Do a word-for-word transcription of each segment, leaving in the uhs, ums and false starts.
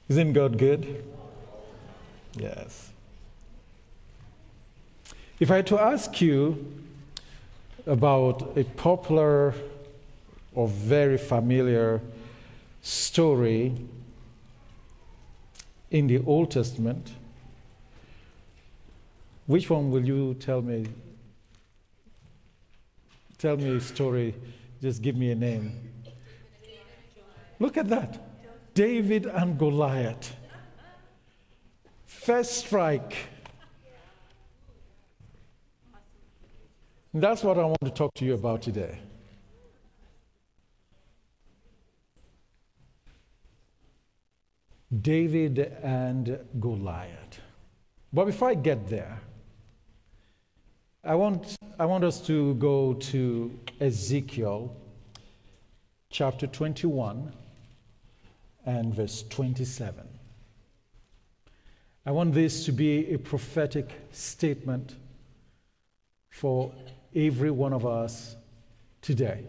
Isn't God good? Yes. If I had to ask you about a popular or very familiar story in the Old Testament, which one will you tell me? Tell me a story, just give me a name. Look at that. David and Goliath. First strike. That's what I want to talk to you about today. David and Goliath. But before I get there, I want, I want us to go to Ezekiel chapter twenty-one and verse twenty-seven. I want this to be a prophetic statement for every one of us today.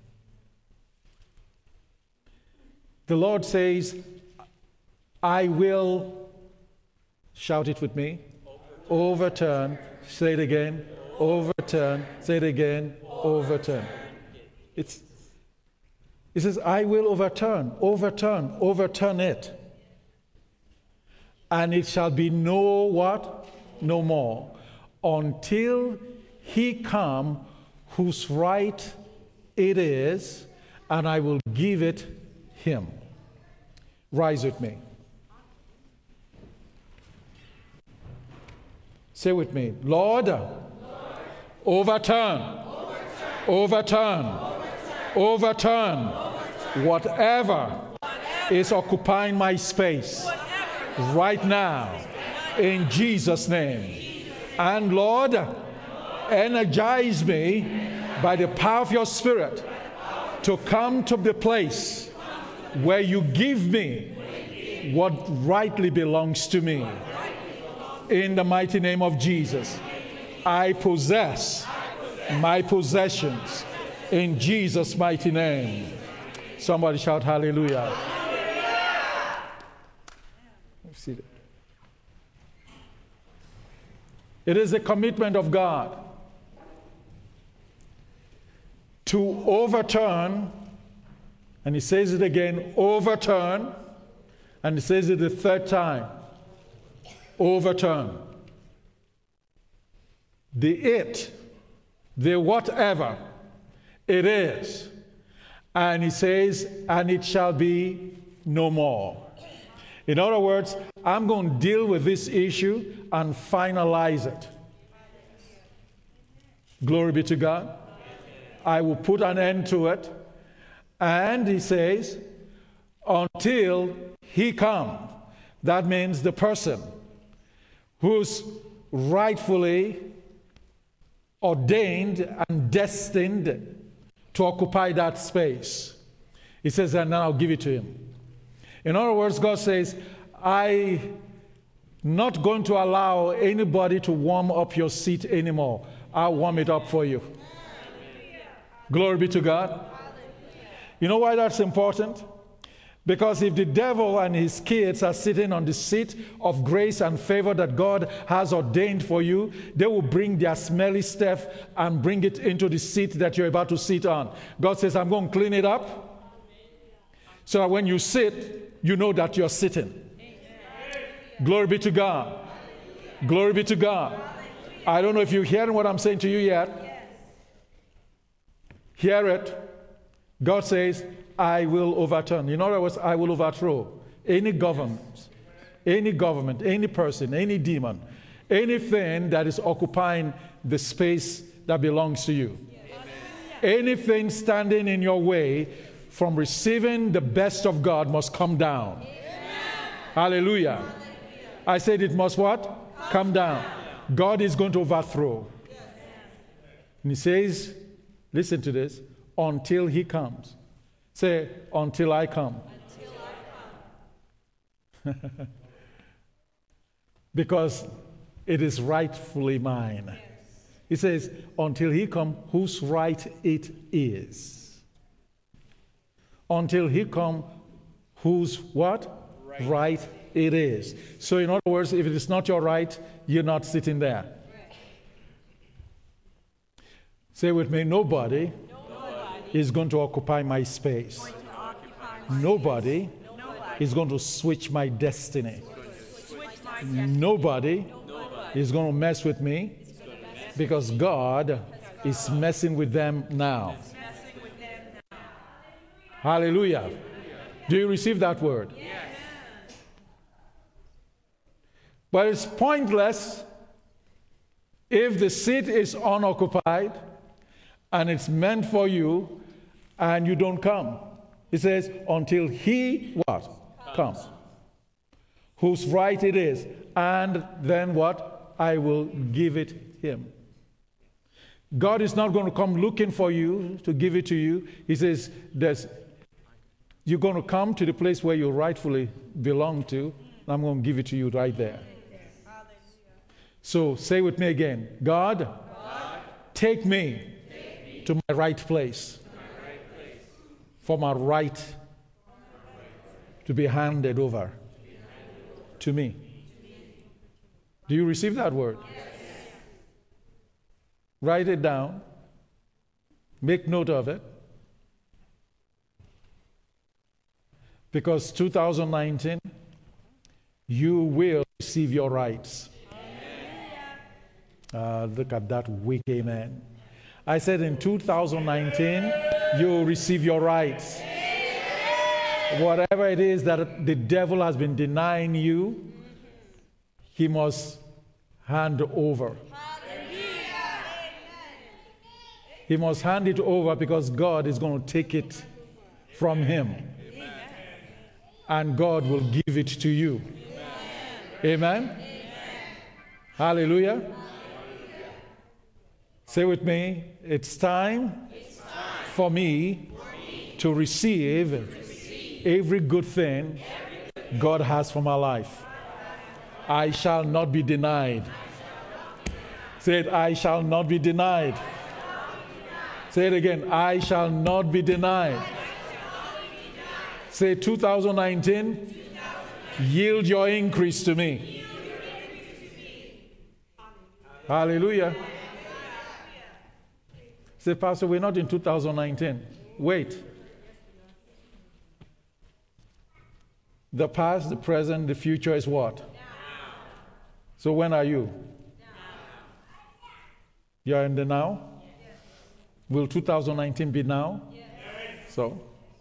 The Lord says, I will, shout it with me, overturn, say it again, overturn, say it again, overturn. It's, it says, I will overturn, overturn, overturn it. And it shall be no what? No more. Until he come whose right it is, and I will give it him. Rise with me. Say with me, Lord, Lord overturn, overturn, overturn, overturn, overturn, overturn whatever, whatever is occupying my space right now, in Jesus' name. And Lord, energize me by the power of your Spirit to come to the place where you give me what rightly belongs to me. In the mighty name of Jesus, I possess my possessions in Jesus' mighty name. Somebody shout hallelujah. See, it is a commitment of God to overturn, and he says it again, overturn, and he says it the third time, overturn. The it, the whatever it is. And he says, and it shall be no more. In other words, I'm going to deal with this issue and finalize it. Glory be to God. I will put an end to it. And he says, until he come. That means the person who's rightfully ordained and destined to occupy that space. He says, and then I'll give it to him. In other words, God says, I'm not going to allow anybody to warm up your seat anymore. I'll warm it up for you. Glory be to God. You know why that's important? Because if the devil and his kids are sitting on the seat of grace and favor that God has ordained for you, they will bring their smelly stuff and bring it into the seat that you're about to sit on. God says, I'm going to clean it up so that when you sit, you know that you're sitting. Glory be to God. Glory be to God. I don't know if you're hearing what I'm saying to you yet. Hear it. God says, I will overturn. In other words, I will overthrow any government, any government, any person, any demon, anything that is occupying the space that belongs to you. Anything standing in your way from receiving the best of God must come down. Hallelujah. Hallelujah. I said it must what? Come, come down. down. God is going to overthrow. Yes. And he says, listen to this, until he comes. Say, until I come. Until I come. Because it is rightfully mine. Yes. He says, until he come, whose right it is. Until he come, whose what? right it is. So in other words, if it is not your right, you're not sitting there. Say with me, nobody, nobody is going to occupy my space. Occupy my nobody, nobody is going to switch my destiny. Switch my nobody, nobody is going to mess with me because God is messing with them now. Hallelujah. Do you receive that word? Yes. But it's pointless if the seat is unoccupied and it's meant for you and you don't come. It says, until he what? Comes. Comes. Whose right it is. And then what? I will give it him. God is not going to come looking for you to give it to you. He says, there's you're going to come to the place where you rightfully belong to, and I'm going to give it to you right there. So say with me again, God, God take, me take me to my right place, my right place. For my right to be handed over to me. Do you receive that word? Yes. Write it down. Make note of it. Because two thousand nineteen, you will receive your rights. Uh, look at that weak amen. I said in two thousand nineteen, you will receive your rights. Whatever it is that the devil has been denying you, he must hand over. He must hand it over because God is going to take it from him. And God will give it to you. Amen? Amen? Amen. Hallelujah. Hallelujah. Say with me, it's time, it's time for, me for me to receive, to receive every good thing every God has for my life. I shall not be denied. Say it, I shall not be denied. Say it again, I shall not be denied. Say two thousand nineteen, yield your increase to me. Hallelujah. Say, Pastor, we're not in two thousand nineteen. Wait. The past, the present, the future is what? So when are you? You're in the now? Will two thousand nineteen be now? So?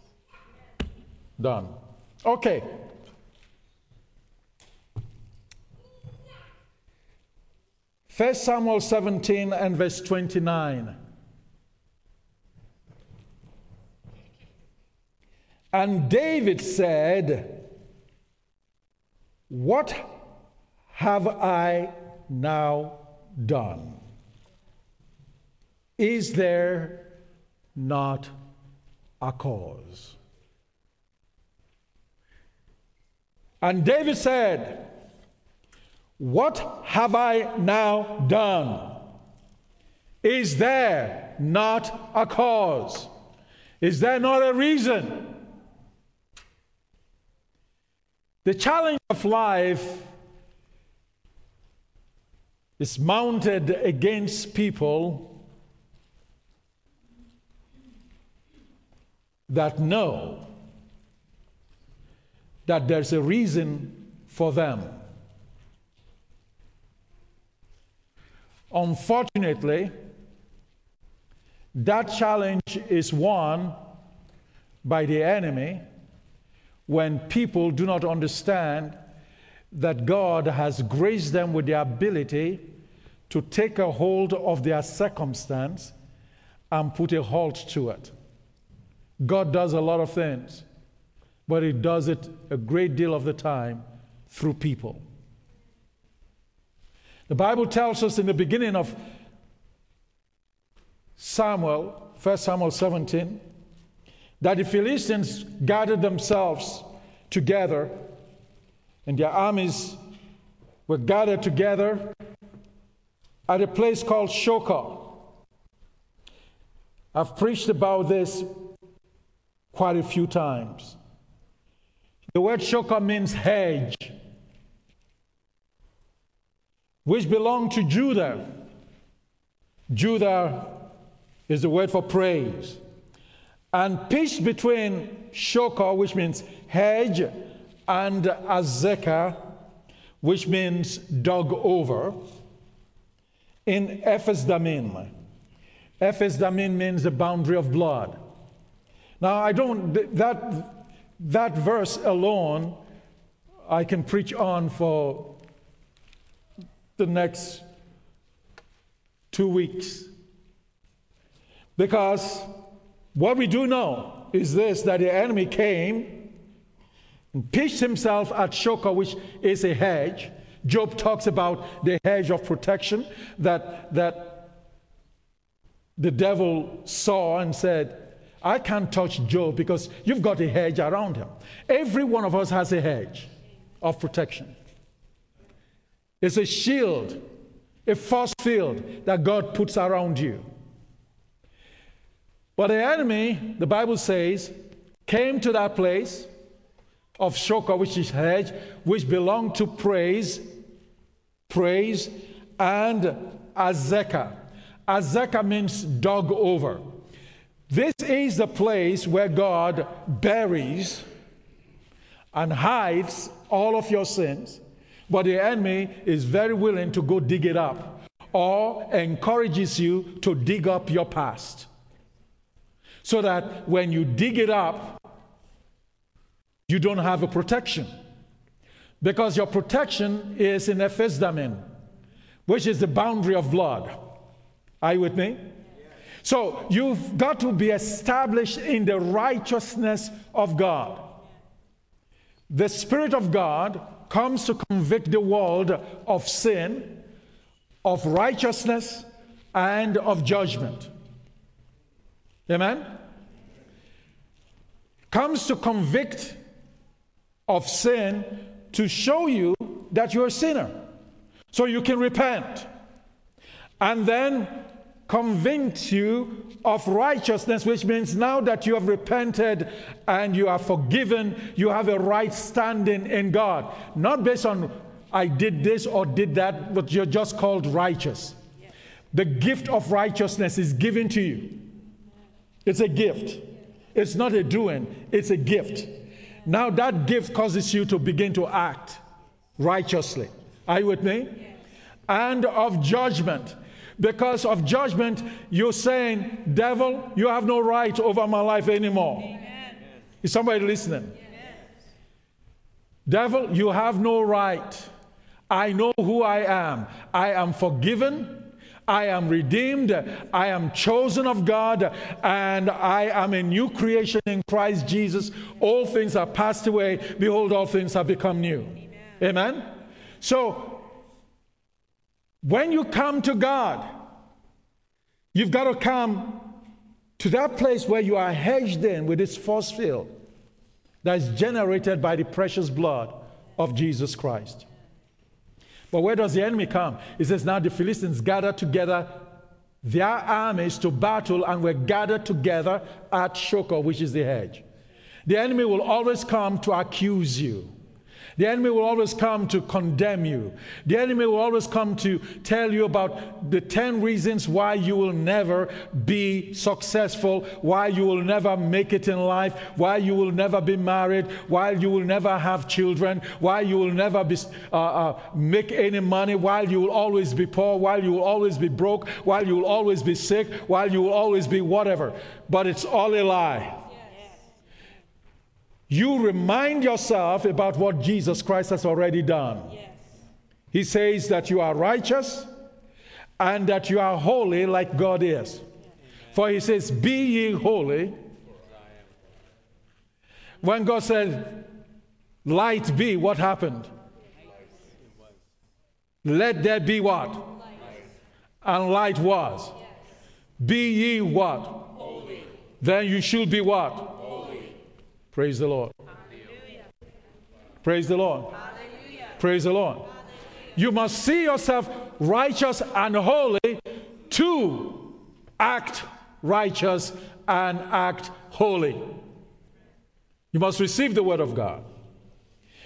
Done. Okay. First Samuel seventeen and verse twenty-nine. And David said, what have I now done? Is there not a cause? And David said, what have I now done? Is there not a cause? Is there not a reason? The challenge of life is mounted against people that know that there's a reason for them. Unfortunately, that challenge is won by the enemy when people do not understand that God has graced them with the ability to take a hold of their circumstance and put a halt to it. God does a lot of things, but he does it a great deal of the time through people. The Bible tells us in the beginning of Samuel, First Samuel seventeen, that the Philistines gathered themselves together, and their armies were gathered together at a place called Shokah. I've preached about this quite a few times. The word shokah means hedge, which belonged to Judah. Judah is the word for praise. And pitched between shokah, which means hedge, and azekah, which means dug over, in Ephes Damim. Ephes Damim means the boundary of blood. Now, I don't, that, that verse alone, I can preach on for the next two weeks. Because what we do know is this, that the enemy came and pitched himself at shokah, which is a hedge. Job talks about the hedge of protection that, that the devil saw and said, I can't touch Job because you've got a hedge around him. Every one of us has a hedge of protection. It's a shield, a force field that God puts around you. But the enemy, the Bible says, came to that place of shokah, which is hedge, which belonged to praise, praise, and azekah. Azekah means dug over. This is the place where God buries and hides all of your sins, but the enemy is very willing to go dig it up, or encourages you to dig up your past, so that when you dig it up, you don't have a protection. Because your protection is in Ephes Damim, which is the boundary of blood. Are you with me? So you've got to be established in the righteousness of God. The Spirit of God comes to convict the world of sin, of righteousness, and of judgment. Amen? Comes to convict of sin to show you that you're a sinner, so you can repent, and then convince you of righteousness, which means now that you have repented and you are forgiven, you have a right standing in God. Not based on I did this or did that, but you're just called righteous. The gift of righteousness is given to you. It's a gift. It's not a doing, it's a gift. Now that gift causes you to begin to act righteously. Are you with me? And of judgment. Because of judgment, you're saying, devil, you have no right over my life anymore. Amen. Is somebody listening? Yes. Devil, you have no right. I know who I am. I am forgiven. I am redeemed. I am chosen of God. And I am a new creation in Christ Jesus. All things are passed away. Behold, all things have become new. Amen? Amen? So, when you come to God, you've got to come to that place where you are hedged in with this force field that is generated by the precious blood of Jesus Christ. But where does the enemy come? It says, now the Philistines gathered together their armies to battle and were gathered together at Shokah, which is the hedge. The enemy will always come to accuse you. The enemy will always come to condemn you. The enemy will always come to tell you about the ten reasons why you will never be successful, why you will never make it in life, why you will never be married, why you will never have children, why you will never be, uh, uh, make any money, why you will always be poor, why you will always be broke, why you will always be sick, why you will always be whatever. But it's all a lie. You remind yourself about what Jesus Christ has already done. Yes. He says that you are righteous and that you are holy like God is. Amen. For he says, be ye holy. When God said, light be, what happened? Let there be what? Light. And light was. Yes. Be ye what? Holy. Then you should be what? Praise the Lord. Hallelujah. Praise the Lord. Hallelujah. Praise the Lord. Hallelujah. You must see yourself righteous and holy to act righteous and act holy. You must receive the word of God.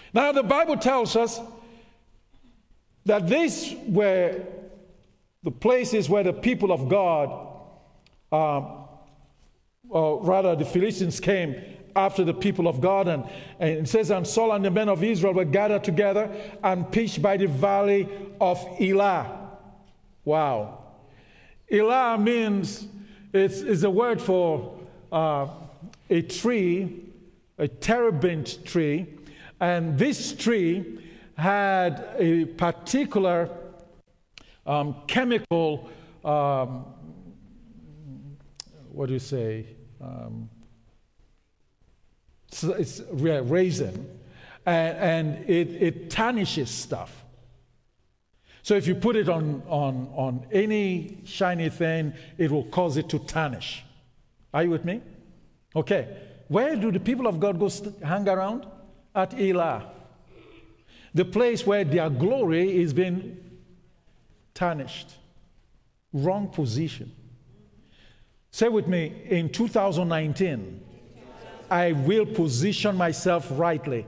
Now the Bible tells us that these were the places where the people of God, um, or rather the Philistines came after the people of God. And, and it says, and Saul and the men of Israel were gathered together and pitched by the valley of Elah. Wow. Elah means, it's, it's a word for uh, a tree, a terebinth tree. And this tree had a particular um, chemical, um, what do you say? Um, it's, it's resin, and, and it, it tarnishes stuff. So if you put it on, on, on any shiny thing, it will cause it to tarnish. Are you with me? Okay. Where do the people of God go st- hang around? At Elah. The place where their glory is being tarnished. Wrong position. Say with me, in two thousand nineteen, I will position myself rightly.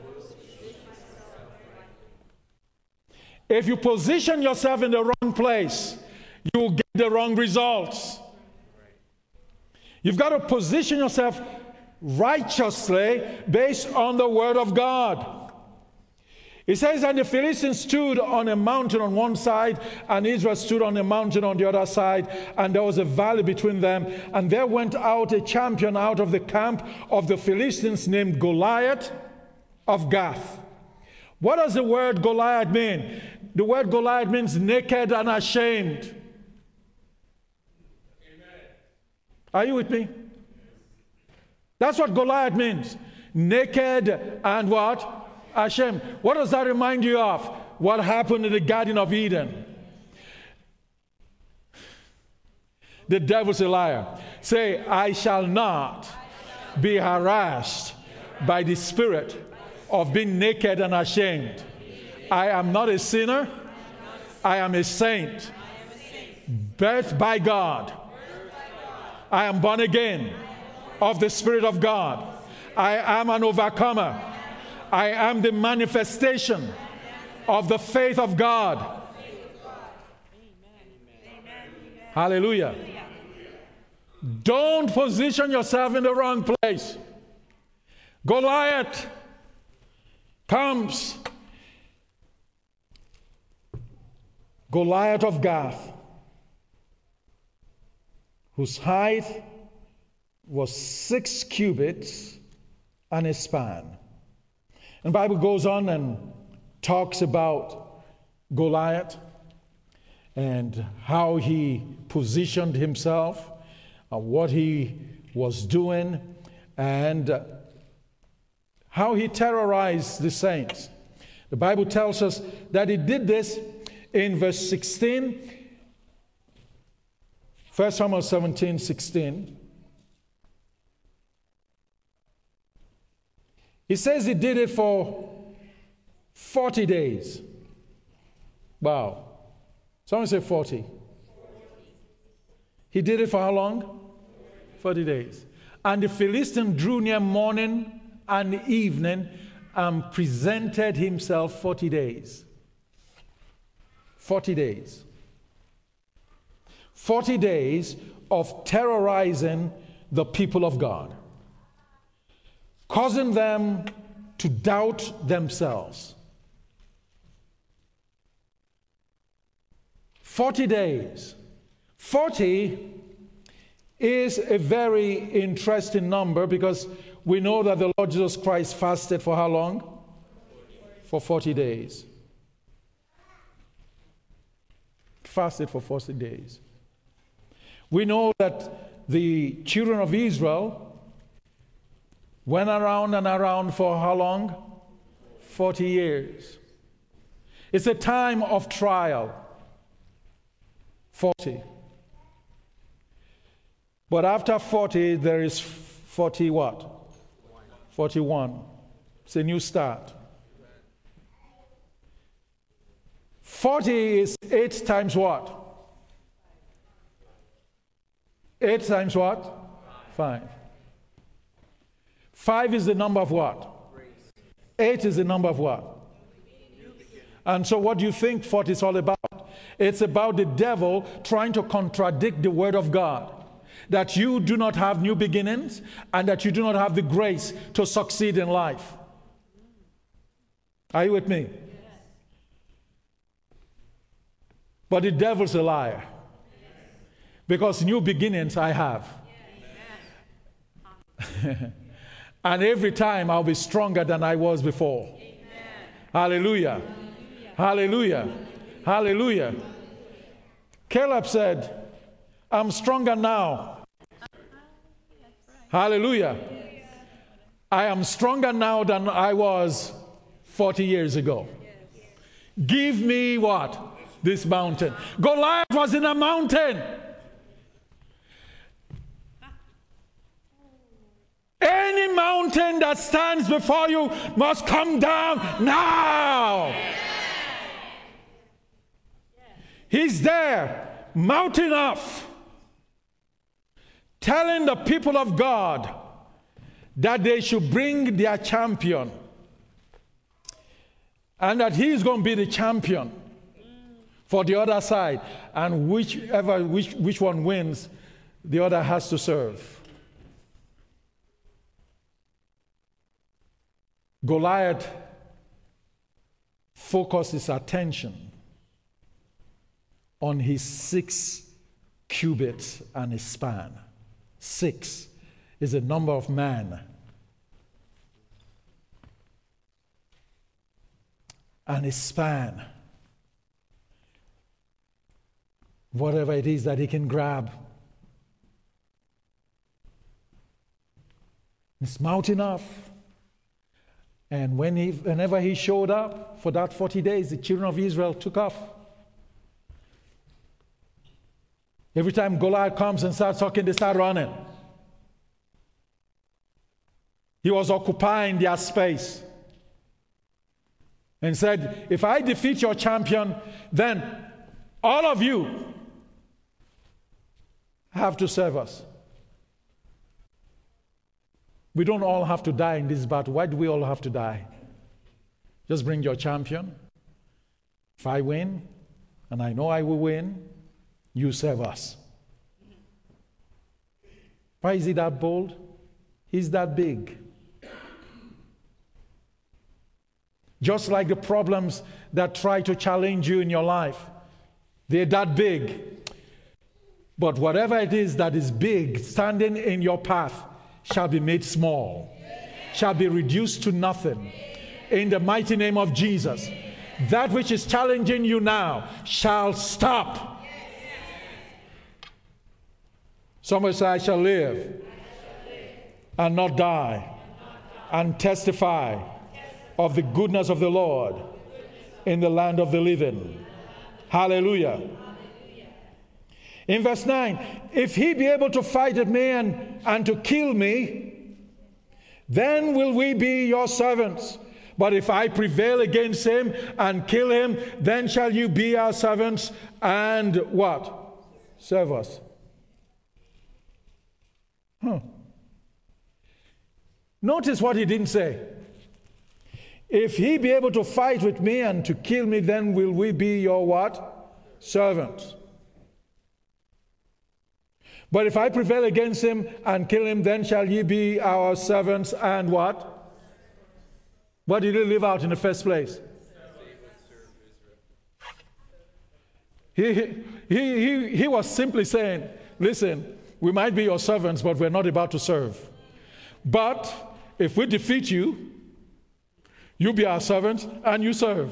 If you position yourself in the wrong place, you will get the wrong results. You've got to position yourself righteously based on the Word of God. It says, and the Philistines stood on a mountain on one side, and Israel stood on a mountain on the other side, and there was a valley between them. And there went out a champion out of the camp of the Philistines named Goliath of Gath. What does the word Goliath mean? The word Goliath means naked and ashamed. Amen. Are you with me? That's what Goliath means. Naked and what? Ashamed. What does that remind you of? What happened in the Garden of Eden? The devil's a liar. Say, I shall not be harassed by the spirit of being naked and ashamed. I am not a sinner. I am a saint. Birthed by God. I am born again of the Spirit of God. I am an overcomer. I am the manifestation of the faith of God. Hallelujah. Don't position yourself in the wrong place. Goliath comes. Goliath of Gath, whose height was six cubits and a span. And the Bible goes on and talks about Goliath and how he positioned himself, uh, what he was doing, and uh, how he terrorized the saints. The Bible tells us that he did this in verse sixteen, First Samuel seventeen, sixteen. He says he did it for forty days. Wow. Someone say forty. He did it for how long? forty days. And the Philistine drew near morning and evening and presented himself forty days. forty days. forty days of terrorizing the people of God, causing them to doubt themselves. forty days. forty is a very interesting number because we know that the Lord Jesus Christ fasted for how long? For forty days. Fasted for forty days. We know that the children of Israel went around and around for how long? forty years. It's a time of trial. forty. But after forty, there is forty what? forty-one. It's a new start. forty is eight times what? eight times what? five. five is the number of what? Eight is the number of what? And so what do you think forty is all about? It's about the devil trying to contradict the word of God. That you do not have new beginnings and that you do not have the grace to succeed in life. Are you with me? Yes. But the devil's a liar. Yes. Because new beginnings I have. Yes. And every time I'll be stronger than I was before. Amen. Hallelujah. Hallelujah. Hallelujah. Hallelujah. Caleb said, I'm stronger now. Hallelujah. I am stronger now than I was forty years ago. Give me what? This mountain. Goliath was in a mountain. Any mountain that stands before you must come down now. He's there, mounting off, telling the people of God that they should bring their champion and that he's going to be the champion for the other side, and whichever which which one wins, the other has to serve. Goliath focused his attention on his six cubits and his span. Six is the number of man. And his span. Whatever it is that he can grab. It's mounting off. And when he, whenever he showed up for that forty days, the children of Israel took off. Every time Goliath comes and starts talking, they start running. He was occupying their space. And said, if I defeat your champion, then all of you have to serve us. We don't all have to die in this battle. Why do we all have to die? Just bring your champion. If I win, and I know I will win, you serve us. Why is he that bold? He's that big. Just like the problems that try to challenge you in your life, they're that big. But whatever it is that is big, standing in your path, shall be made small, shall be reduced to nothing. In the mighty name of Jesus, that which is challenging you now shall stop. Somebody say, I shall live and not die and testify of the goodness of the Lord in the land of the living. Hallelujah. In verse nine, if he be able to fight with me and, and to kill me, then will we be your servants. But if I prevail against him and kill him, then shall you be our servants and what? Serve us. Huh. Notice what he didn't say. If he be able to fight with me and to kill me, then will we be your what? Servants. But if I prevail against him and kill him, then shall ye be our servants and what? What did he leave out in the first place? He, he, he, he was simply saying, listen, we might be your servants, but we're not about to serve. But if we defeat you, you be our servants and you serve.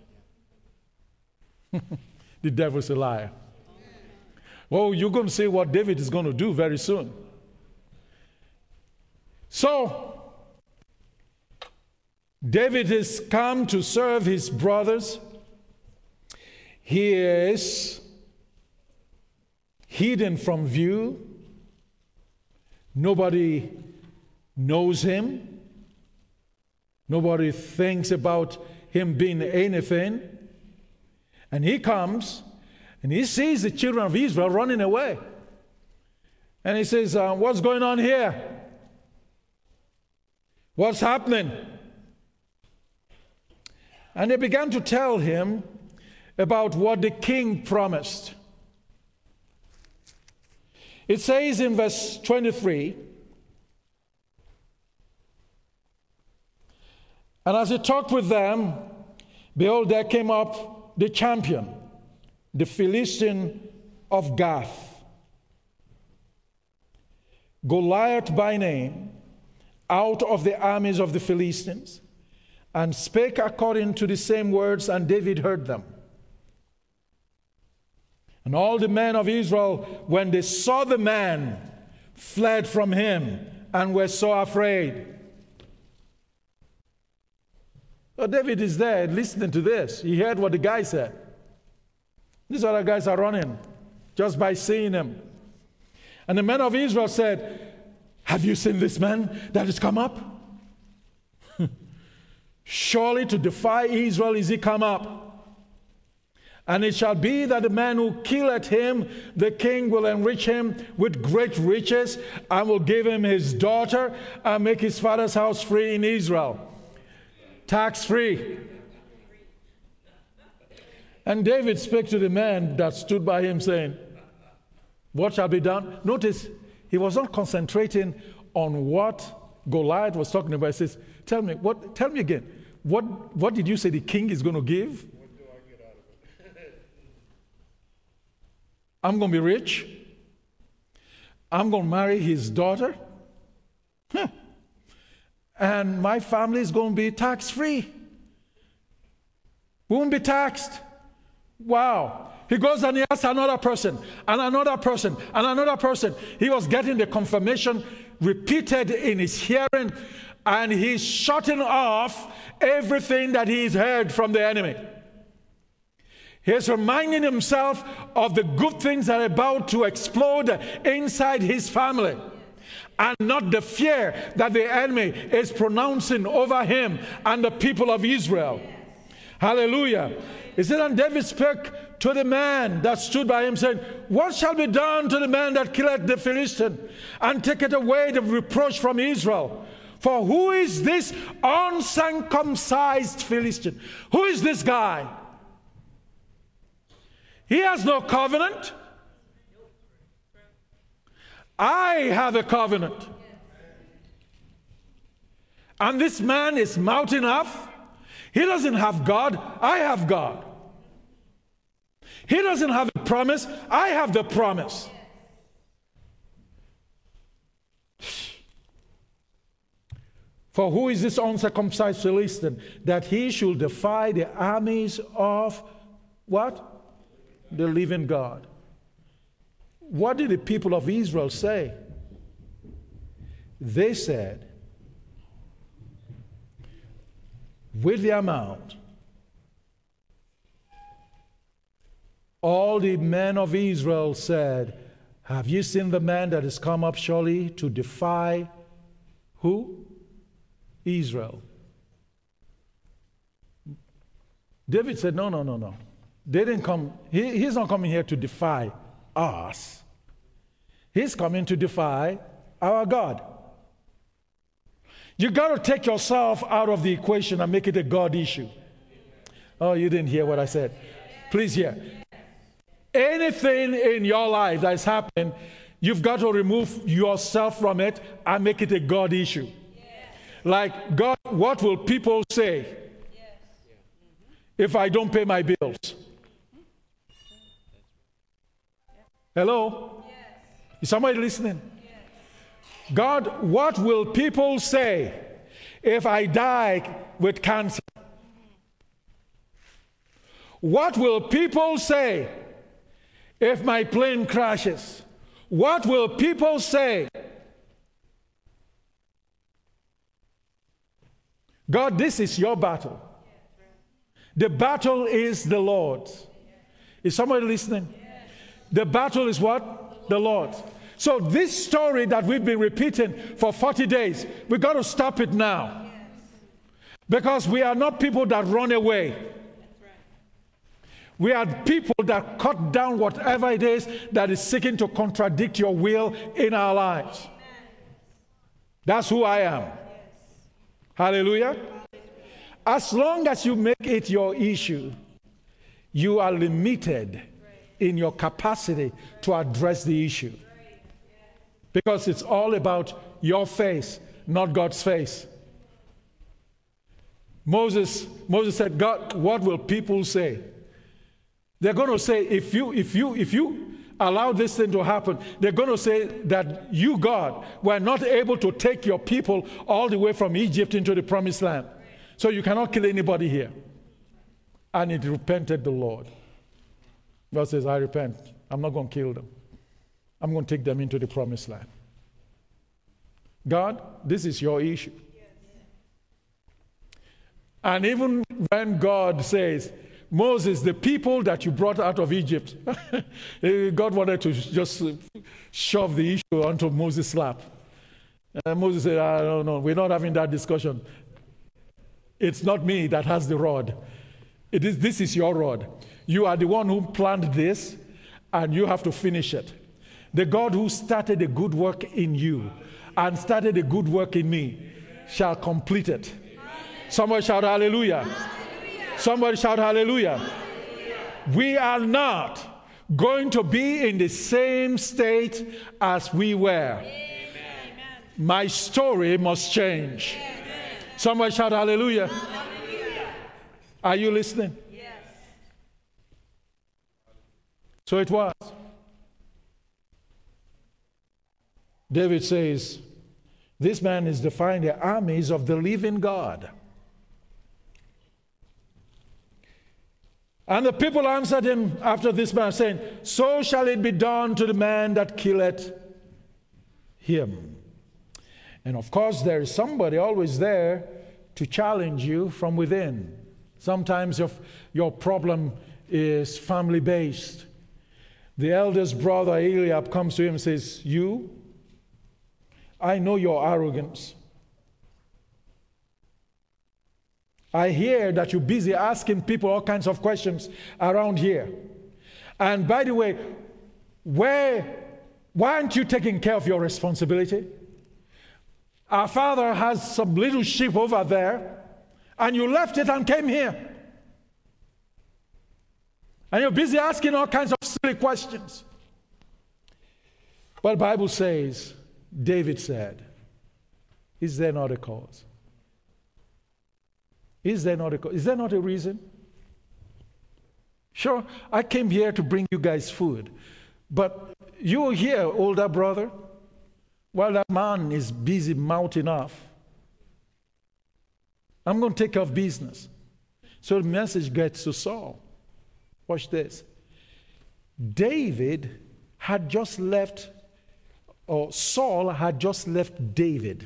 The devil's a liar. Oh, you're going to see what David is going to do very soon. So, David is come to serve his brothers. He is hidden from view. Nobody knows him. Nobody thinks about him being anything. And he comes and he sees the children of Israel running away. And he says, uh, what's going on here? What's happening? And they began to tell him about what the king promised. It says in verse twenty-three, and as he talked with them, behold, there came up the champion, the Philistine of Gath, Goliath by name, out of the armies of the Philistines, and spake according to the same words, and David heard them. And all the men of Israel, when they saw the man, fled from him and were so afraid. So David is there listening to this. He heard what the guy said. These other guys are running just by seeing him. And the men of Israel said, have you seen this man that has come up? Surely to defy Israel is he come up. And it shall be that the man who killeth him, the king will enrich him with great riches, and will give him his daughter, and make his father's house free in Israel. Tax free. And David spake to the man that stood by him, saying, what shall be done? Notice, he was not concentrating on what Goliath was talking about. He says, tell me, what, tell me again, what, what did you say the king is going to give? I'm going to be rich. I'm going to marry his daughter. Huh. And my family is going to be tax-free. We won't be taxed. Wow. He goes and he asks another person, and another person, and another person. He was getting the confirmation repeated in his hearing, and he's shutting off everything that he's heard from the enemy. He's reminding himself of the good things that are about to explode inside his family, and not the fear that the enemy is pronouncing over him and the people of Israel. Hallelujah. He said, and David spake to the man that stood by him, saying, what shall be done to the man that killeth the Philistine, and taketh away the reproach from Israel? For who is this uncircumcised Philistine? Who is this guy? He has no covenant. I have a covenant. And this man is mouthing off. He doesn't have God. I have God. He doesn't have a promise. I have the promise. For who is this uncircumcised Philistine, that he should defy the armies of what? The living God. What did the people of Israel say? They said, with their mouth, all the men of Israel said, have you seen the man that has come up surely to defy who? Israel. David said, no, no, no, no. They didn't come, he, he's not coming here to defy us. He's coming to defy our God. You got to take yourself out of the equation and make it a God issue. Oh, you didn't hear what I said. Please hear. Anything in your life that is happening, you've got to remove yourself from it and make it a God issue. Like, God, what will people say if I don't pay my bills? Hello? Is somebody listening? God, what will people say if I die with cancer? What will people say if my plane crashes? What will people say? God, this is your battle. The battle is the Lord's. Is somebody listening? The battle is what? The Lord's. So this story that we've been repeating for forty days, we've got to stop it now. Because we are not people that run away. We are people that cut down whatever it is that is seeking to contradict your will in our lives. That's who I am. Hallelujah. As long as you make it your issue, you are limited in your capacity to address the issue. Because it's all about your face, not God's face. Moses, Moses said, God, what will people say? They're going to say, if you, if you, if you allow this thing to happen, they're going to say that you, God, were not able to take your people all the way from Egypt into the promised land. So you cannot kill anybody here. And it repented the Lord. God says, I repent. I'm not going to kill them. I'm going to take them into the promised land. God, this is your issue. And even when God says, Moses, the people that you brought out of Egypt, God wanted to just shove the issue onto Moses' lap. And Moses said, I don't know, we're not having that discussion. It's not me that has the rod. It is, this is your rod. You are the one who planned this, and you have to finish it. The God who started a good work in you and started a good work in me shall complete it. Somebody shout hallelujah. Hallelujah. Somebody shout hallelujah. Hallelujah. We are not going to be in the same state as we were. Amen. My story must change. Amen. Somebody shout hallelujah. Hallelujah. Are you listening? Yes. So it was. David says, this man is defying the armies of the living God. And the people answered him after this man, saying, so shall it be done to the man that killeth him. And of course, there is somebody always there to challenge you from within. Sometimes your, your problem is family-based. The eldest brother, Eliab, comes to him and says, you, I know your arrogance. I hear that you're busy asking people all kinds of questions around here. And by the way, where, why aren't you taking care of your responsibility? Our father has some little sheep over there, and you left it and came here. And you're busy asking all kinds of silly questions. But the Bible says, David said, is there not a cause? Is there not a cause? Is there not a reason? Sure, I came here to bring you guys food. But you're here, older brother, while that man is busy mouthing off. I'm going to take care of business. So the message gets to Saul. Watch this. David had just left, or Saul had just left David.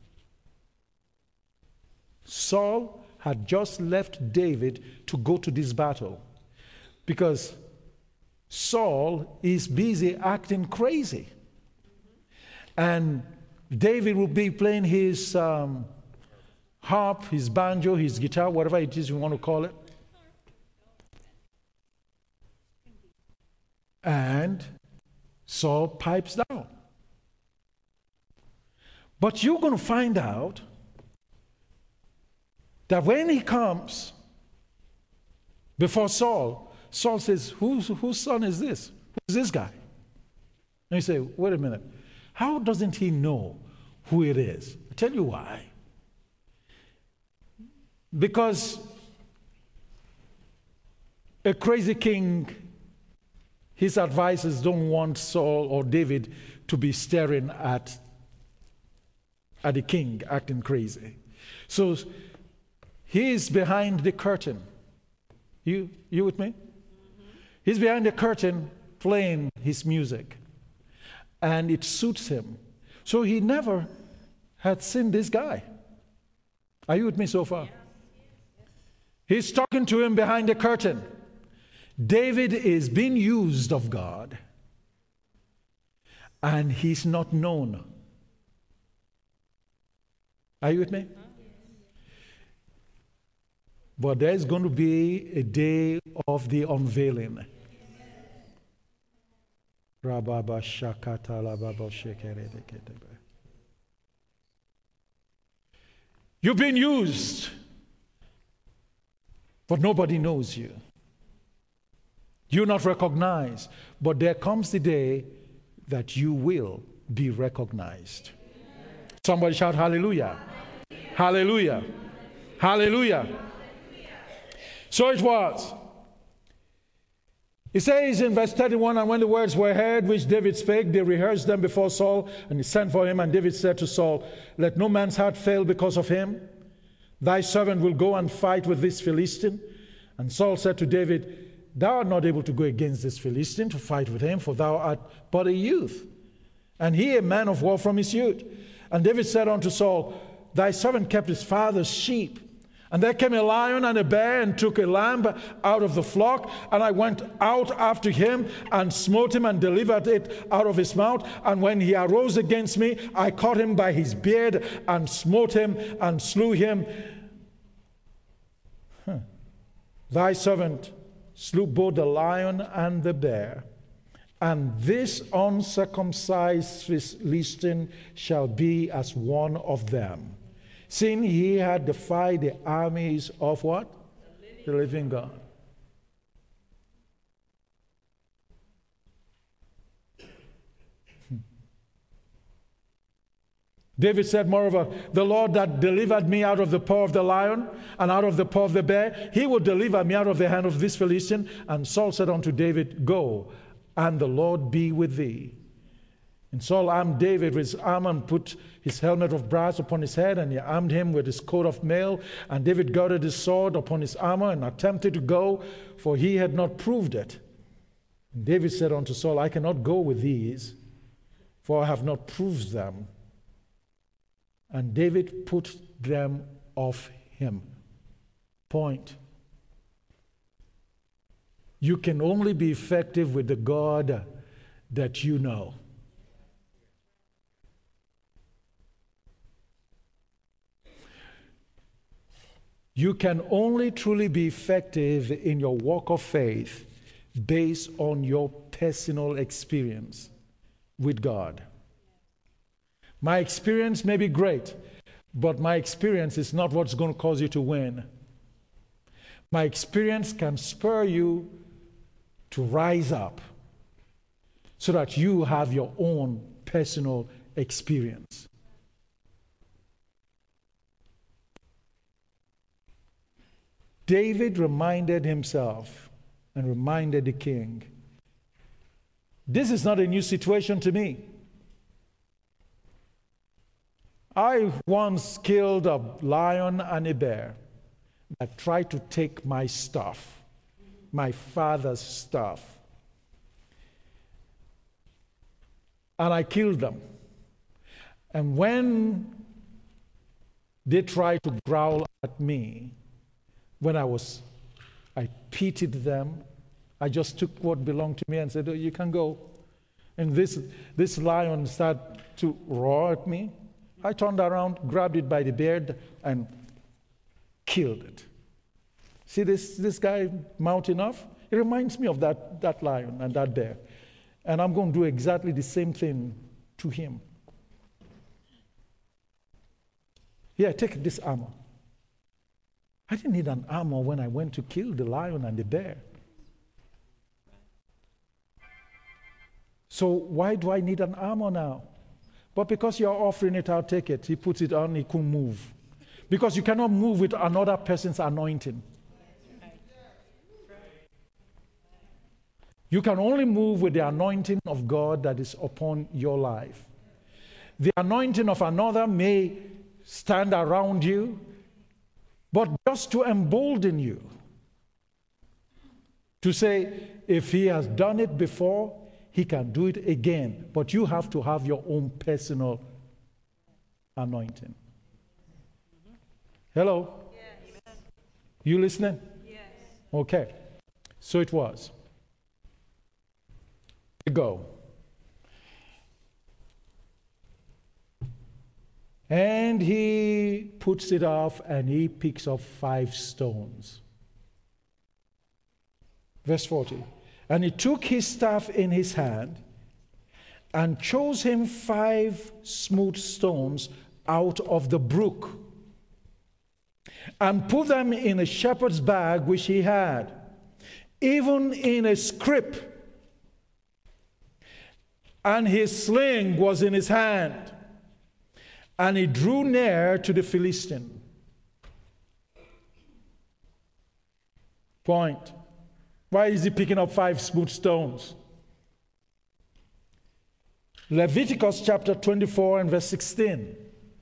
Saul had just left David to go to this battle because Saul is busy acting crazy. And David will be playing his um, harp, his banjo, his guitar, whatever it is you want to call it. And Saul pipes down. But you're going to find out that when he comes before Saul, Saul says, Who's, whose son is this? Who's this guy? And you say, wait a minute. How doesn't he know who it is? I'll tell you why. Because a crazy king, his advisors don't want Saul or David to be staring at, at the king acting crazy. So he is behind the curtain. You, you with me? Mm-hmm. He's behind the curtain playing his music. And it suits him. So he never had seen this guy. Are you with me so far? Yes. He's talking to him behind the curtain. David is being used of God. And he's not known. Are you with me? But there's going to be a day of the unveiling. You've been used but nobody knows you. You're not recognized, but there comes the day that you will be recognized. Somebody shout hallelujah. Hallelujah. Hallelujah. So it was. It says in verse thirty-one, and when the words were heard which David spake, they rehearsed them before Saul, and he sent for him. And David said to Saul, let no man's heart fail because of him. Thy servant will go and fight with this Philistine. And Saul said to David, thou art not able to go against this Philistine to fight with him, for thou art but a youth, and he a man of war from his youth. And David said unto Saul, thy servant kept his father's sheep. And there came a lion and a bear and took a lamb out of the flock. And I went out after him and smote him and delivered it out of his mouth. And when he arose against me, I caught him by his beard and smote him and slew him. Huh. Thy servant slew both the lion and the bear. And this uncircumcised Philistine shall be as one of them, seeing he had defied the armies of what? The living God. David said, moreover, the Lord that delivered me out of the paw of the lion and out of the paw of the bear, he will deliver me out of the hand of this Philistine. And Saul said unto David, go, and the Lord be with thee. And Saul armed David with his armor and put his helmet of brass upon his head, and he armed him with his coat of mail. And David girded his sword upon his armor and attempted to go, for he had not proved it. And David said unto Saul, I cannot go with these, for I have not proved them. And David put them off him. Point. You can only be effective with the God that you know. You can only truly be effective in your walk of faith based on your personal experience with God. My experience may be great, but my experience is not what's going to cause you to win. My experience can spur you to rise up so that you have your own personal experience. David reminded himself and reminded the king, this is not a new situation to me. I once killed a lion and a bear that tried to take my stuff, my father's stuff. And I killed them. And when they tried to growl at me, when I was, I pitied them. I just took what belonged to me and said, oh, you can go. And this, this lion started to roar at me. I turned around, grabbed it by the beard, and killed it. See this, this guy mounting off? It reminds me of that, that lion and that bear. And I'm going to do exactly the same thing to him. Here, take this armor. I didn't need an armor when I went to kill the lion and the bear. So why do I need an armor now? But because you're offering it, I'll take it. He puts it on, he couldn't move. Because you cannot move with another person's anointing. You can only move with the anointing of God that is upon your life. The anointing of another may stand around you, but just to embolden you. To say, if he has done it before, he can do it again. But you have to have your own personal anointing. Hello? Yes. You listening? Yes. Okay. So it was. Go. And he puts it off and he picks up five stones. Verse forty. And he took his staff in his hand and chose him five smooth stones out of the brook and put them in a shepherd's bag which he had, even in a scrip, and his sling was in his hand, and he drew near to the Philistine. Point. Why is he picking up five smooth stones? Leviticus chapter twenty-four and verse sixteen.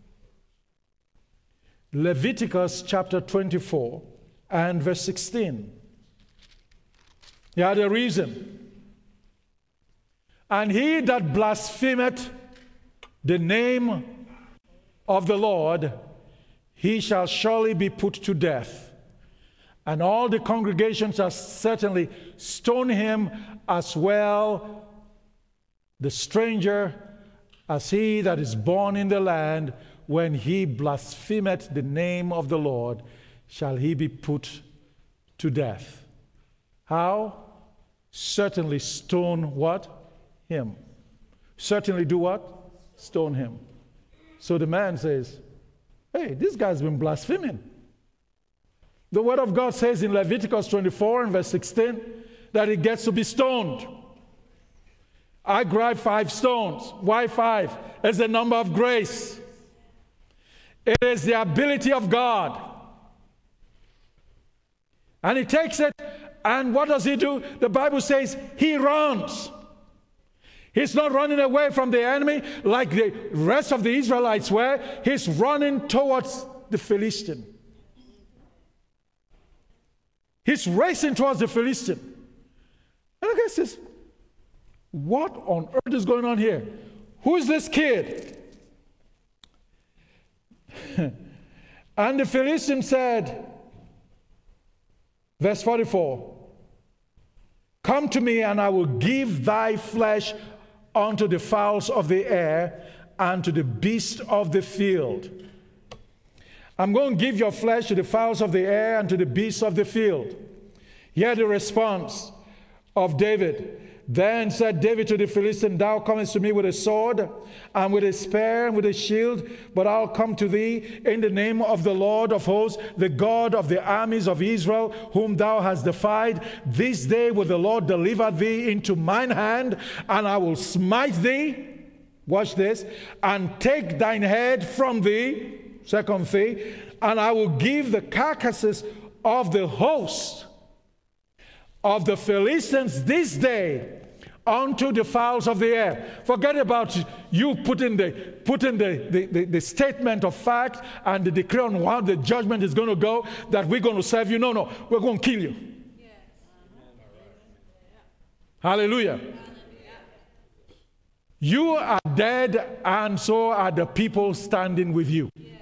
Leviticus chapter twenty-four and verse sixteen. He had a reason. And he that blasphemeth the name of the Lord, he shall surely be put to death. And all the congregation shall certainly stone him, as well the stranger as he that is born in the land. When he blasphemeth the name of the Lord, shall he be put to death. How? Certainly stone what? Him. Certainly do what? Stone him. So the man says, hey, this guy's been blaspheming. The word of God says in Leviticus twenty-four and verse sixteen that he gets to be stoned. I grab five stones. Why five? It's the number of grace. It is the ability of God. And he takes it, and what does he do? The Bible says he runs. He's not running away from the enemy like the rest of the Israelites were. He's running towards the Philistine. He's racing towards the Philistine. And the guy says, what on earth is going on here? Who is this kid? And the Philistine said, verse forty-four, come to me, and I will give thy flesh unto the fowls of the air and to the beasts of the field. I'm going to give your flesh to the fowls of the air and to the beasts of the field. Hear the response of David. Then said David to the Philistine, thou comest to me with a sword and with a spear and with a shield, but I'll come to thee in the name of the Lord of hosts, the God of the armies of Israel, whom thou hast defied. This day will the Lord deliver thee into mine hand, and I will smite thee, watch this, and take thine head from thee, second thing, and I will give the carcasses of the host of the Philistines this day unto the fowls of the air. Forget about you putting the putting the, the, the, the statement of fact and the decree on how the judgment is going to go, that we're going to serve you. No, no, we're going to kill you. Yes. Hallelujah. Hallelujah. You are dead, and so are the people standing with you. Yes.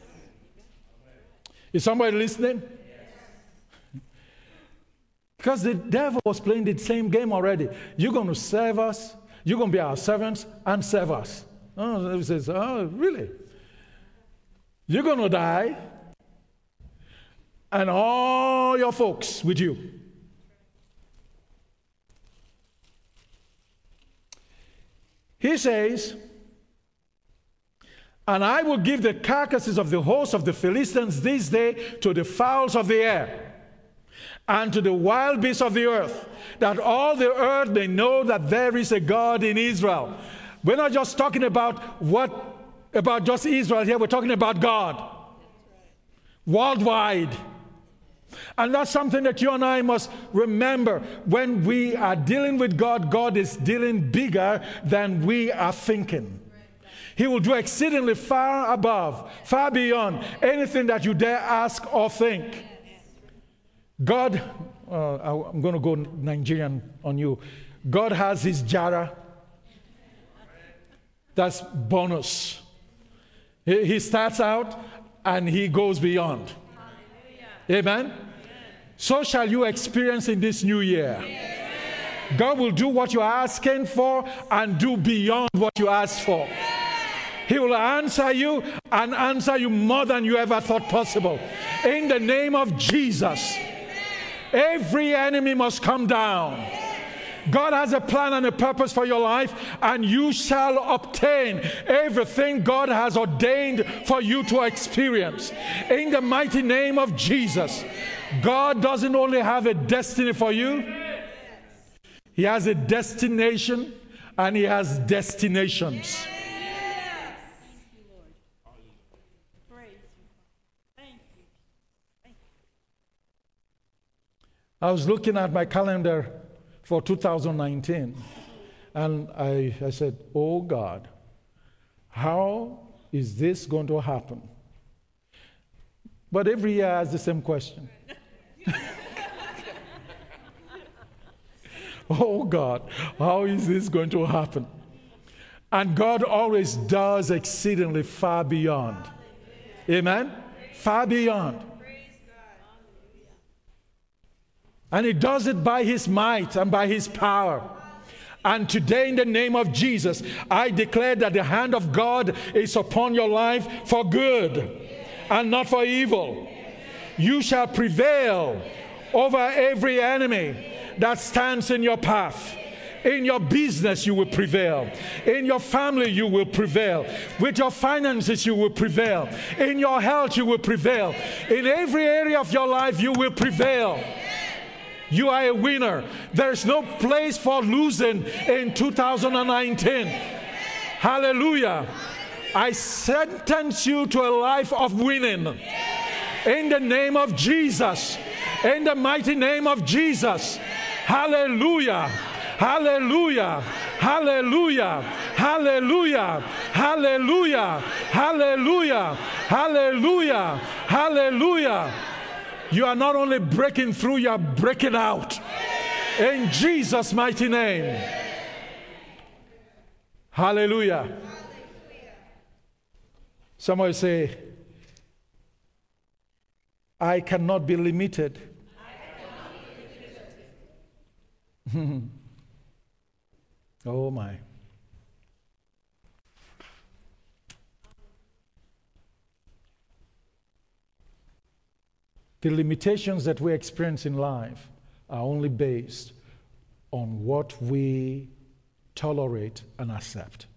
Is somebody listening? Because the devil was playing the same game already. You're going to serve us. You're going to be our servants and serve us. Oh, he says, oh, really? You're going to die, and all your folks with you. He says, and I will give the carcasses of the host of the Philistines this day to the fowls of the air and to the wild beasts of the earth, that all the earth may know that there is a God in Israel. We're not just talking about what about just Israel here. We're talking about God worldwide. And that's something that you and I must remember. When we are dealing with God, God is dealing bigger than we are thinking. He will do exceedingly far above, far beyond anything that you dare ask or think. God, uh, I'm going to go Nigerian on you. God has his jara. That's bonus. He, he starts out and he goes beyond. Hallelujah. Amen? Amen? So shall you experience in this new year. Amen. God will do what you're asking for and do beyond what you asked for. Amen. He will answer you and answer you more than you ever thought possible. Amen. In the name of Jesus. Amen. Every enemy must come down. God has a plan and a purpose for your life, and you shall obtain everything God has ordained for you to experience. In the mighty name of Jesus. God doesn't only have a destiny for you, He has a destination and He has destinations. I was looking at my calendar for two thousand nineteen, and I, I said, oh God, how is this going to happen? But every year I ask the same question. Oh God, how is this going to happen? And God always does exceedingly far beyond. Amen? Far beyond. And He does it by His might and by His power. And today, in the name of Jesus, I declare that the hand of God is upon your life for good and not for evil. You shall prevail over every enemy that stands in your path. In your business, you will prevail. In your family, you will prevail. With your finances, you will prevail. In your health, you will prevail. In every area of your life, you will prevail. You are a winner. There is no place for losing in two thousand nineteen. Hallelujah. I sentence you to a life of winning. In the name of Jesus. In the mighty name of Jesus. Hallelujah. Hallelujah. Hallelujah. Hallelujah. Hallelujah. Hallelujah. Hallelujah. Hallelujah. You are not only breaking through, you are breaking out. In Jesus' mighty name. Hallelujah. Somebody say, I cannot be limited. Oh my. The limitations that we experience in life are only based on what we tolerate and accept.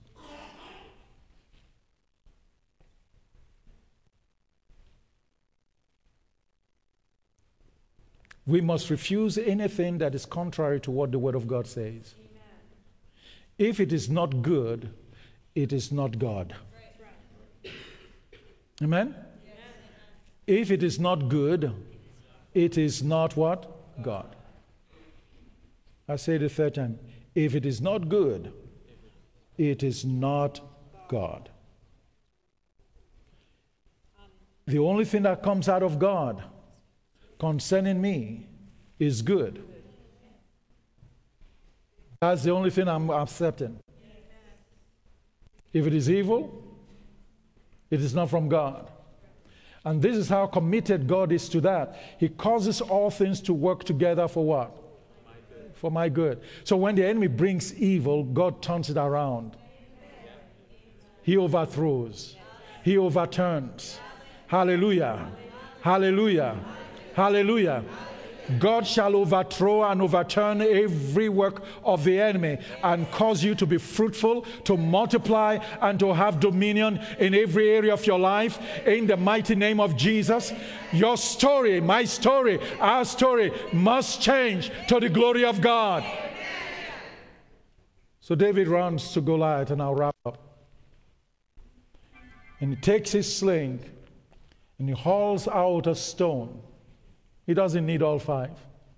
We must refuse anything that is contrary to what the Word of God says. Amen. If it is not good, it is not God. Right. Amen? Yes. If it is not good, it is not what? God. I say it the third time. If it is not good, it is not God. The only thing that comes out of God concerning me is good. That's the only thing I'm accepting. If it is evil, it is not from God. And this is how committed God is to that. He causes all things to work together for what? My good. For my good. So when the enemy brings evil, God turns it around. He overthrows. He overturns. Hallelujah. Hallelujah. Hallelujah. God shall overthrow and overturn every work of the enemy and cause you to be fruitful, to multiply, and to have dominion in every area of your life. In the mighty name of Jesus, your story, my story, our story must change to the glory of God. So David runs to Goliath, and I'll wrap up. And he takes his sling and he hauls out a stone. He doesn't need all five.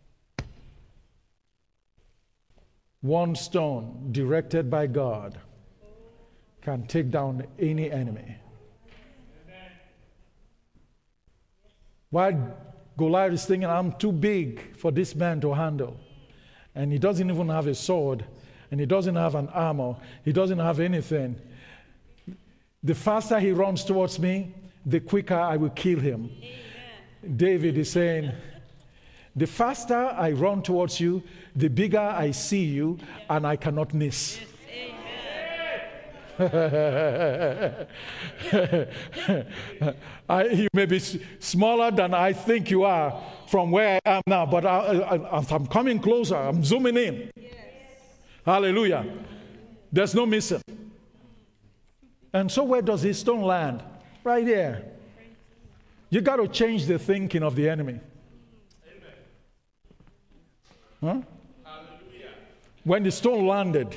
One stone directed by God can take down any enemy. While Goliath is thinking, I'm too big for this man to handle. And he doesn't even have a sword. And he doesn't have an armor. He doesn't have anything. The faster he runs towards me, the quicker I will kill him. David is saying, the faster I run towards you, the bigger I see you, and I cannot miss. Yes, I, you may be s- smaller than I think you are from where I am now, but I, I, I'm coming closer. I'm zooming in. Yes. Hallelujah. There's no missing. And so where does his stone land? Right there. You got to change the thinking of the enemy. Huh? When the stone landed,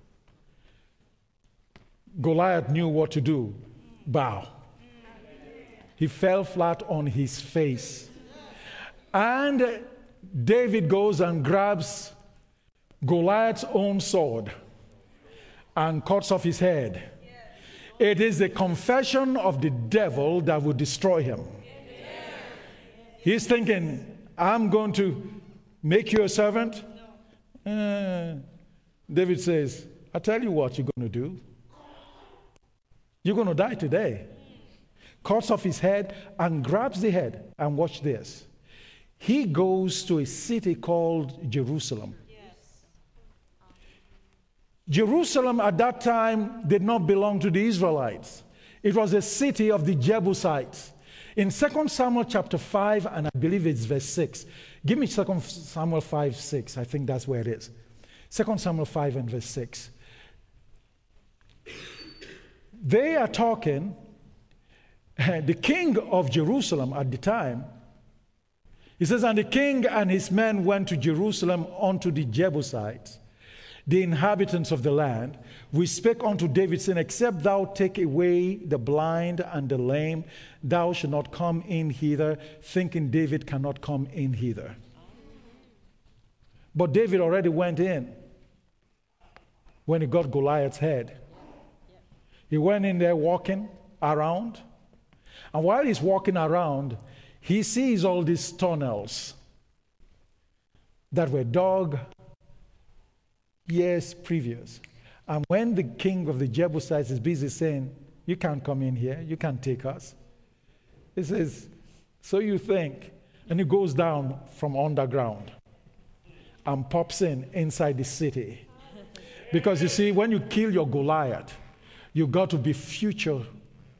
Goliath knew what to do. Bow. He fell flat on his face. And David goes and grabs Goliath's own sword and cuts off his head. It is the confession of the devil that will destroy him. He's thinking, I'm going to make you a servant. Uh, David says, I tell you what you're going to do. You're going to die today. Cuts off his head and grabs the head. And watch this. He goes to a city called Jerusalem. Jerusalem at that time did not belong to the Israelites. It was a city of the Jebusites. In Second Samuel chapter five, and I believe it's verse six. Give me Second Samuel five, six. I think that's where it is. Second Samuel five and verse six. They are talking, the king of Jerusalem at the time, he says, and the king and his men went to Jerusalem unto the Jebusites, the inhabitants of the land. We spake unto David, saying, except thou take away the blind and the lame, thou shalt not come in hither, thinking David cannot come in hither. But David already went in when he got Goliath's head. He went in there walking around. And while he's walking around, he sees all these tunnels that were dug years previous. And when the king of the Jebusites is busy saying, you can't come in here, you can't take us, he says, so you think. And he goes down from underground and pops in inside the city. Because you see, when you kill your Goliath, you got to be futuristic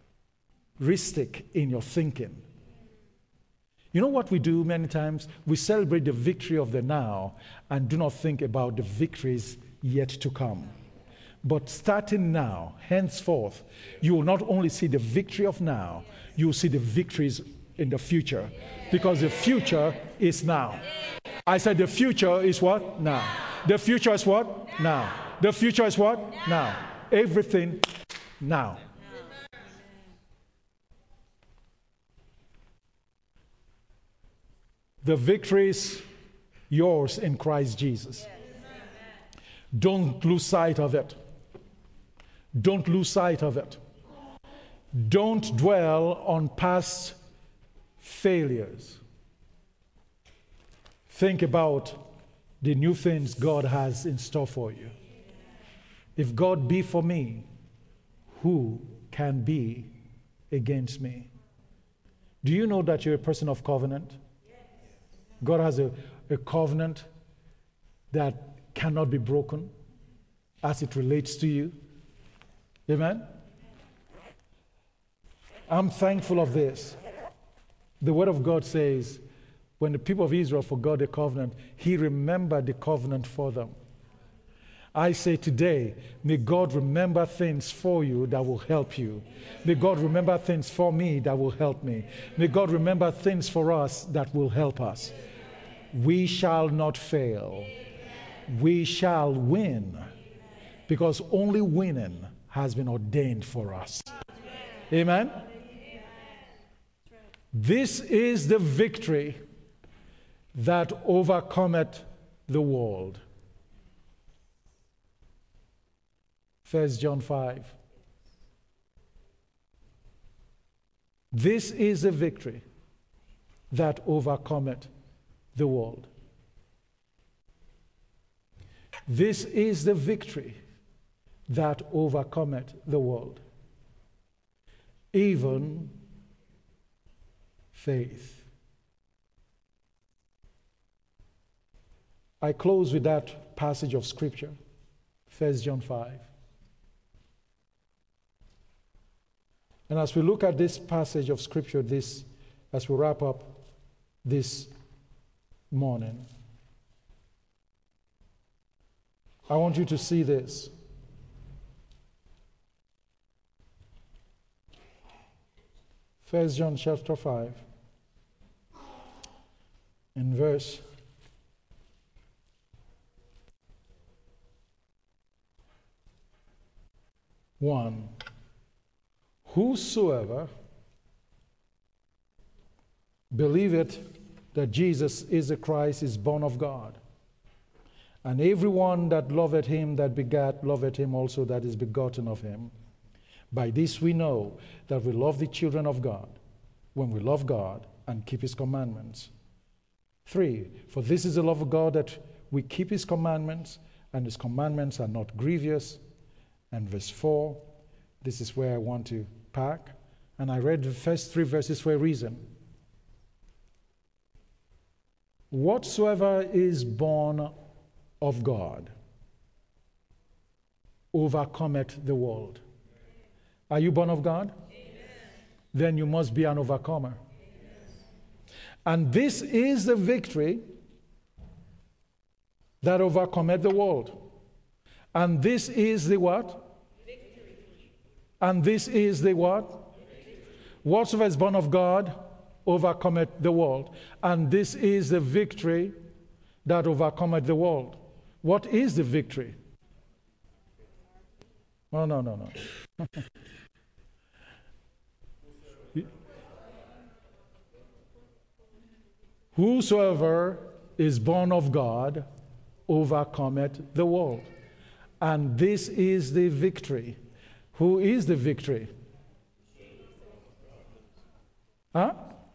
in your thinking. You know what we do many times? We celebrate the victory of the now and do not think about the victories yet to come. But starting now, henceforth, you will not only see the victory of now, you will see the victories in the future. Because the future is now. I said the future is what? Now. The future is what? Now. The future is what? Now. Everything now. The victory is yours in Christ Jesus. Don't lose sight of it. Don't lose sight of it. Don't dwell on past failures. Think about the new things God has in store for you. If God be for me, who can be against me? Do you know that you're a person of covenant? God has a, a covenant that cannot be broken as it relates to you. Amen? I'm thankful of this. The Word of God says, when the people of Israel forgot the covenant, He remembered the covenant for them. I say today, may God remember things for you that will help you. May God remember things for me that will help me. May God remember things for us that will help us. We shall not fail. We shall win. Because only winning has been ordained for us. Amen? This is the victory that overcometh the world. First John five. This is the victory that overcometh the world. This is the victory that overcometh the world. Even faith. I close with that passage of Scripture, First John five. And as we look at this passage of Scripture, this, as we wrap up this morning, I want you to see this. First John chapter five, in verse one. Whosoever believeth that Jesus is the Christ is born of God. And everyone that loveth him that begat, loveth him also that is begotten of him. By this we know that we love the children of God, when we love God and keep his commandments. Three, for this is the love of God, that we keep his commandments, and his commandments are not grievous. And verse four, this is where I want to park. And I read the first three verses for a reason. Whatsoever is born of God overcometh the world. Are you born of God? Amen. Then you must be an overcomer. Amen. And this is the victory that overcometh the world. And this is the what? Victory. And this is the what? Victory. Whatsoever is born of God overcometh the world. And this is the victory that overcometh the world. What is the victory? Oh, no, no, no. Whosoever is born of God overcometh the world. And this is the victory. Who is the victory? Huh?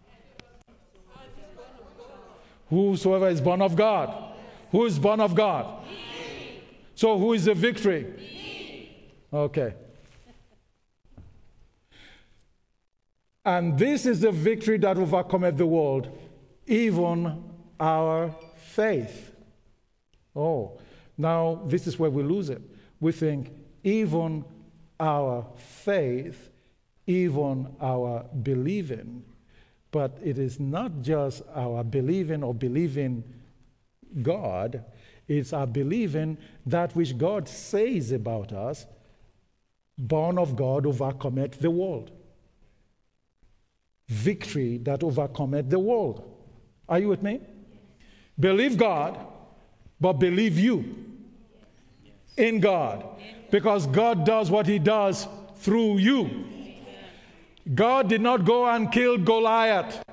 Whosoever is born of God. Who is born of God? So who is the victory? Okay. And this is the victory that overcometh the world, even our faith. Oh, now this is where we lose it. We think even our faith, even our believing. But it is not just our believing or believing God, it's our believing that which God says about us, born of God overcometh the world. Victory that overcometh the world. Are you with me? Believe God, but believe you in God. Because God does what he does through you. God did not go and kill Goliath.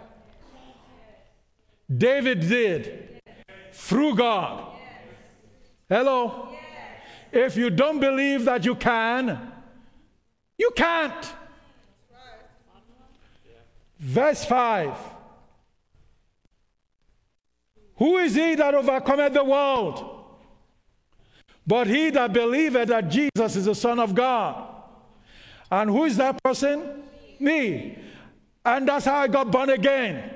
David did. Through God. Hello? If you don't believe that you can, you can't. Verse five. Who is he that overcometh the world? But he that believeth that Jesus is the Son of God. And who is that person? Me. And that's how I got born again. Amen.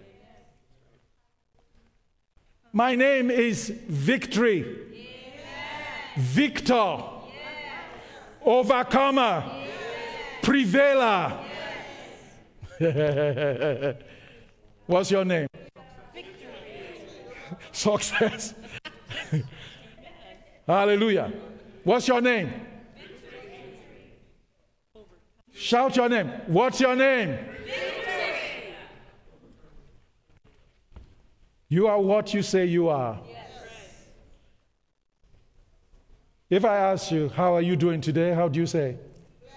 My name is Victory. Amen. Victor. Yes. Overcomer. Yes. Prevailer. Yes. What's your name? Victory. Success. Hallelujah. What's your name? Shout your name. What's your name? Victory. You are what you say you are. Yes. If I ask you, how are you doing today? How do you say? Yes.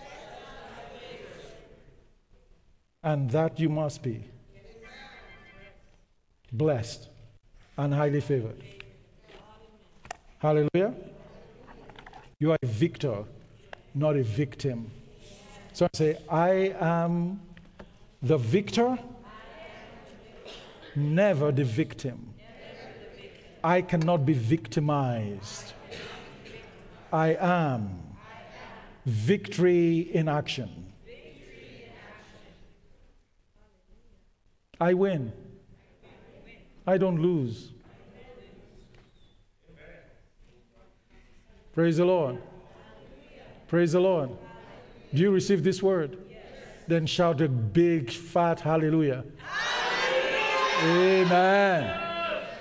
And that you must be. Blessed and highly favored. Hallelujah. You are a victor, not a victim. So I say, I am the victor, never the victim. I cannot be victimized. I am victory in action. I win. I don't lose. Praise the Lord. Praise the Lord. Do you receive this word? Yes. Then shout a big, fat hallelujah. Hallelujah. Amen.